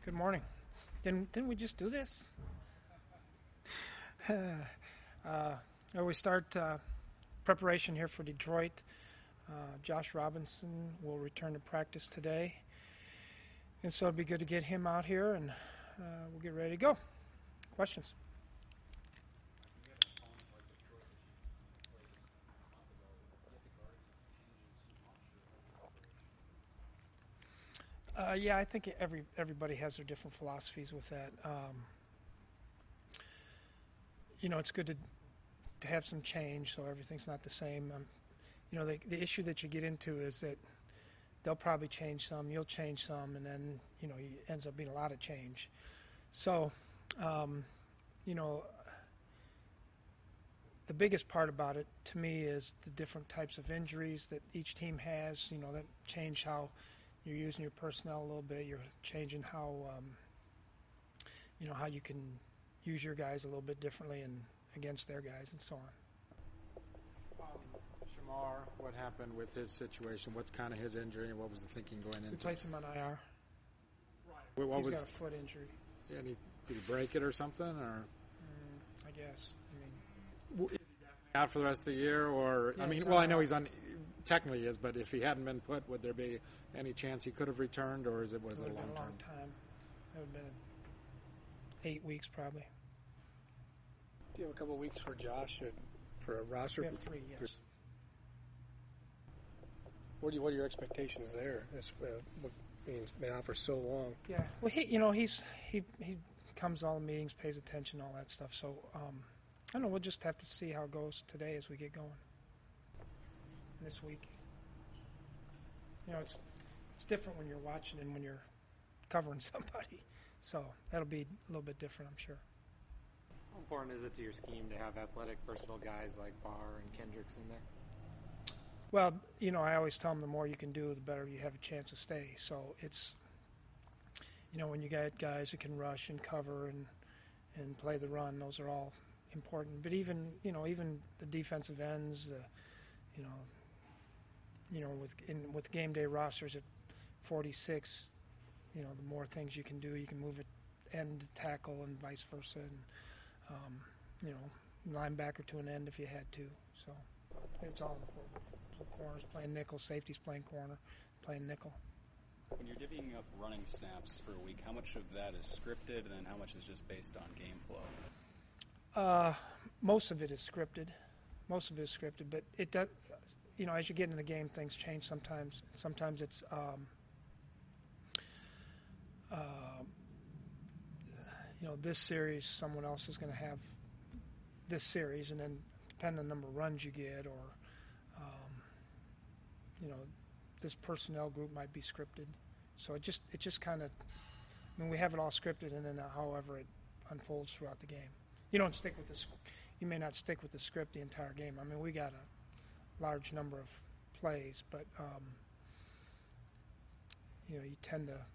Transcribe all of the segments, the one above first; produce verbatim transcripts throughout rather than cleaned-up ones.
Good morning. Didn't, didn't we just do this? uh, we start uh, preparation here for Detroit. Uh, Josh Robinson will return to practice today. And so it'd be good to get him out here, and uh, we'll get ready to go. Questions? Uh, yeah, I think every everybody has their different philosophies with that. Um, you know, it's good to to have some change, so everything's not the same. Um, you know, the the issue that you get into is that they'll probably change some, you'll change some, and then you know, it ends up being a lot of change. So, um, you know, the biggest part about it to me is the different types of injuries that each team has. You know, that change how you're using your personnel a little bit. You're changing how, um, you know, how you can use your guys a little bit differently and against their guys and so on. Um, Shamar, what happened with his situation? What's kind of his injury, and what was the thinking going into? We placed him on I R. Right. What He's was, got a foot injury. Yeah, and he, did he break it or something, or? Mm, I guess. I mean, Is he definitely out for the rest of the year, or yeah, I mean, he's well, on I know I R. he's on. Technically, he is, but if he hadn't been put, would there be any chance he could have returned, or is it was it it, would a have long been a long term? time. It would have been eight weeks probably. Do you have a couple of weeks for Josh or for a roster? We have three, yes. What are, you, what are your expectations there? This, uh, what, I mean, he's been out for so long. Yeah, well, he, you know, he's he he comes to all the meetings, pays attention, all that stuff. So um, I don't know. We'll just have to see how it goes today as we get going this week. You know, it's it's different when you're watching and when you're covering somebody. So that'll be a little bit different, I'm sure. How important is it to your scheme to have athletic, versatile guys like Barr and Kendricks in there? Well, you know, I always tell them the more you can do, the better you have a chance to stay. So it's, you know, when you got guys that can rush and cover and and play the run, those are all important. But even, you know, even the defensive ends, uh, you know, you know, with in, with game day rosters at forty-six, you know, the more things you can do, you can move it end to tackle and vice versa, and um, you know, linebacker to an end if you had to. So it's all important. Corners playing nickel, safeties playing corner, playing nickel. When you're divvying up running snaps for a week, how much of that is scripted, and then how much is just based on game flow? Uh, most of it is scripted. Most of it is scripted, but it does. You know, as you get into the game, things change sometimes. Sometimes it's um, uh, you know, this series, someone else is going to have this series, and then depending on the number of runs you get, or um, you know, this personnel group might be scripted. So it just it just kind of, I mean, we have it all scripted, and then uh, however it unfolds throughout the game. You don't stick with this. You may not stick with the script the entire game. I mean, we got a large number of plays, but um, you know, you tend to,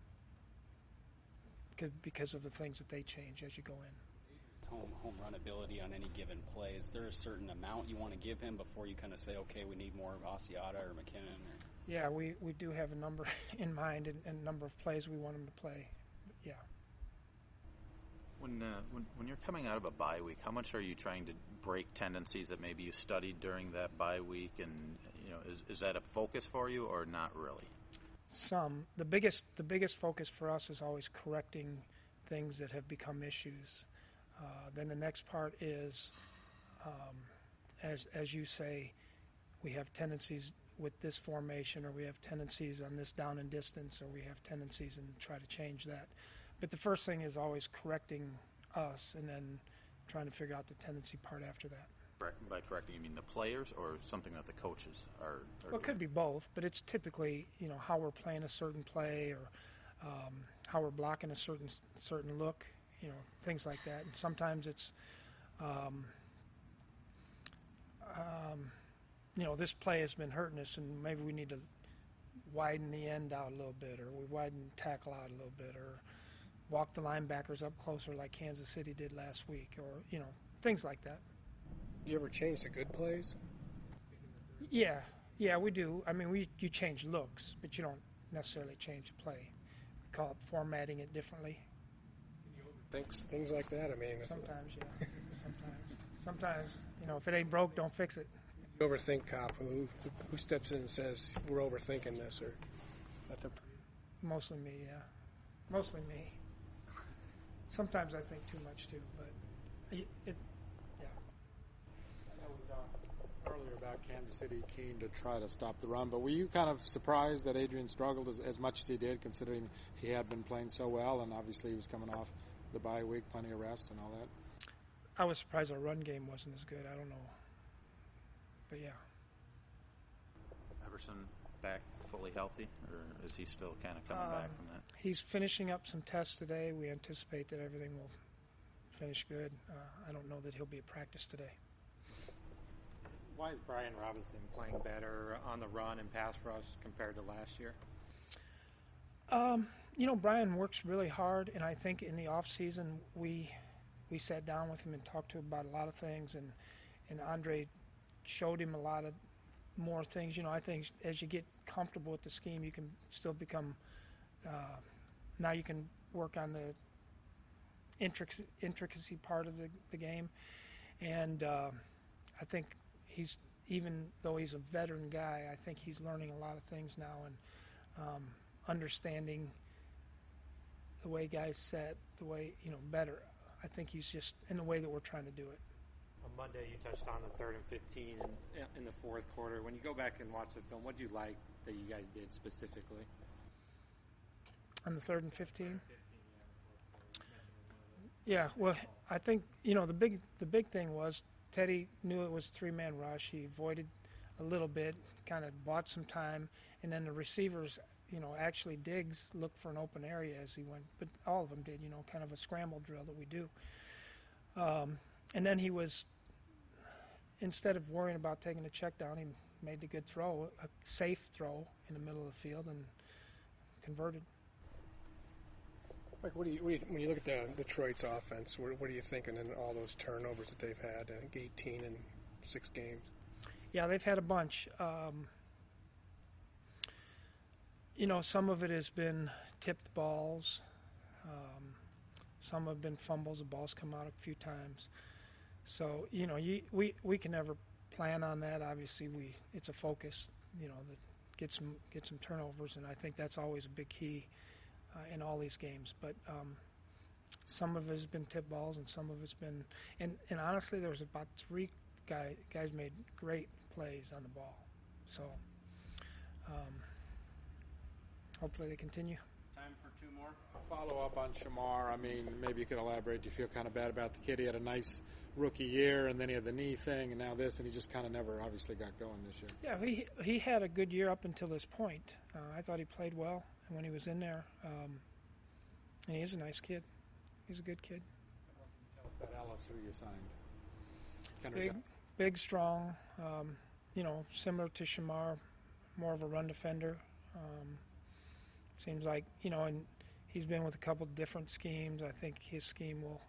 because of the things that they change as you go in. Home home run ability on any given play. Is there a certain amount you want to give him before you kind of say, okay, we need more of Asiata or McKinnon? Or... Yeah, we, we do have a number in mind and a number of plays we want him to play. Yeah. When, uh, when when you're coming out of a bye week, how much are you trying to break tendencies that maybe you studied during that bye week, and you know, is is that a focus for you or not really? Some. The biggest the biggest focus for us is always correcting things that have become issues. Uh, then the next part is, um, as as you say, we have tendencies with this formation, or we have tendencies on this down and distance, or we have tendencies and try to change that. But the first thing is always correcting us, and then trying to figure out the tendency part after that. By correcting, you mean the players, or something that the coaches are? are well, it could be both, but it's typically, you know, how we're playing a certain play, or um, how we're blocking a certain certain look. You know, things like that. And sometimes it's, um, um, you know, this play has been hurting us, and maybe we need to widen the end out a little bit, or we widen tackle out a little bit, or walk the linebackers up closer like Kansas City did last week, or, you know, things like that. Do you ever change the good plays? Yeah, yeah, we do. I mean, we you change looks, but you don't necessarily change the play. call it formatting it differently. Things things like that. I mean, if Sometimes, yeah. Sometimes. Sometimes, you know, if it ain't broke, don't fix it. you overthink cop, who who steps in and says we're overthinking this, or let the Mostly me, yeah. Mostly me. Sometimes I think too much too, but it, it yeah. I know we talked earlier about Kansas City keen to try to stop the run, but were you kind of surprised that Adrian struggled as, as much as he did, considering he had been playing so well, and obviously he was coming off the bye week, plenty of rest and all that? I was surprised our run game wasn't as good. I don't know. But yeah. Everson back fully healthy, or is he still kind of coming Um, back from that? He's finishing up some tests today. We anticipate that everything will finish good. Uh, I don't know that he'll be at practice today. Why is Brian Robinson playing better on the run and pass rush compared to last year? Um, you know, Brian works really hard, and I think in the off season we we sat down with him and talked to him about a lot of things, and and Andre showed him a lot of more things. You know, I think as you get comfortable with the scheme, you can still become. Uh, now you can work on the intric- intricacy part of the, the game, and uh, I think he's, even though he's a veteran guy, I think he's learning a lot of things now and um, understanding the way guys set, the way, you know, better. I think he's just in the way that we're trying to do it. On Monday, you touched on the third and fifteen in, in the fourth quarter. When you go back and watch the film, what do you like that you guys did specifically? On the third and fifteen? Yeah, well, I think, you know, the big the big thing was Teddy knew it was a three-man rush. He avoided a little bit, kind of bought some time, and then the receivers, you know, actually Diggs looked for an open area as he went, but all of them did, you know, kind of a scramble drill that we do. Um, and then he was, instead of worrying about taking a check down, he made the good throw, a safe throw in the middle of the field, and converted. Like, what do you, what do you when you look at the Detroit's offense? What, what are you thinking in all those turnovers that they've had? I think eighteen in six games. Yeah, they've had a bunch. Um, you know, some of it has been tipped balls. Um, some have been fumbles. The balls come out a few times. So, you know, you, we we can never plan on that. Obviously, we it's a focus. You know, that get some get some turnovers, and I think that's always a big key uh, in all these games. But um, some of it has been tip balls, and some of it's been, and, and honestly, there was about three guy, guys made great plays on the ball. So um, hopefully they continue. Time for two more. Follow up on Shamar. I mean, maybe you could elaborate. Do you feel kind of bad about the kid? He had a nice rookie year, and then he had the knee thing, and now this, and he just kind of never obviously got going this year. Yeah, he he had a good year up until this point. Uh, I thought he played well when he was in there, um, and he is a nice kid. He's a good kid. Tell us about Ellis, who you signed. Kendrick. Big, big, strong. Um, you know, similar to Shamar, more of a run defender. Um, seems like, you know, and he's been with a couple different schemes. I think his scheme will,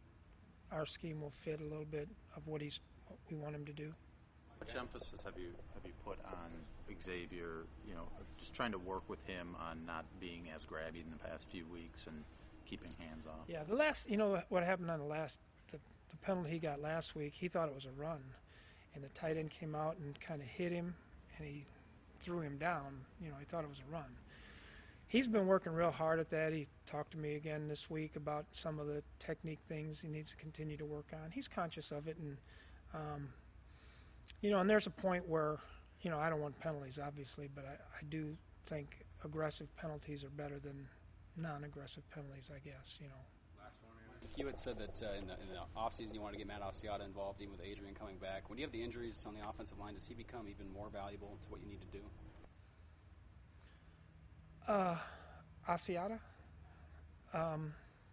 our scheme will fit a little bit of what he's, what we want him to do. Which emphasis have you have you put on Xavier? You know, just trying to work with him on not being as grabby in the past few weeks and keeping hands off. Yeah, the last, you know, what happened on the last, the, the penalty he got last week. He thought it was a run, and the tight end came out and kind of hit him, and he threw him down. You know, he thought it was a run. He's been working real hard at that. He talked to me again this week about some of the technique things he needs to continue to work on. He's conscious of it, and um, you know, and there's a point where, you know, I don't want penalties, obviously, but I, I do think aggressive penalties are better than non-aggressive penalties, I guess, you know. You had said that uh, in, the, in the offseason you wanted to get Matt Asiata involved, even with Adrian coming back. When you have the injuries on the offensive line, does he become even more valuable to what you need to do? Uh, Asiata? Um,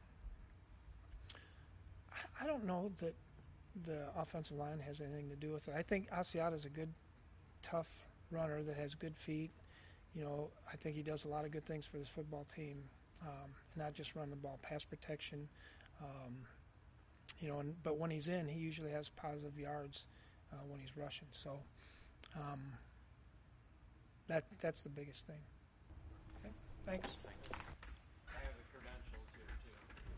I, I don't know that the offensive line has anything to do with it. I think Asiata is a good, tough runner that has good feet. You know, I think he does a lot of good things for this football team, um, not just run the ball, pass protection. Um, you know, and, but when he's in, he usually has positive yards uh, when he's rushing. So um, that that's the biggest thing. Okay, thanks.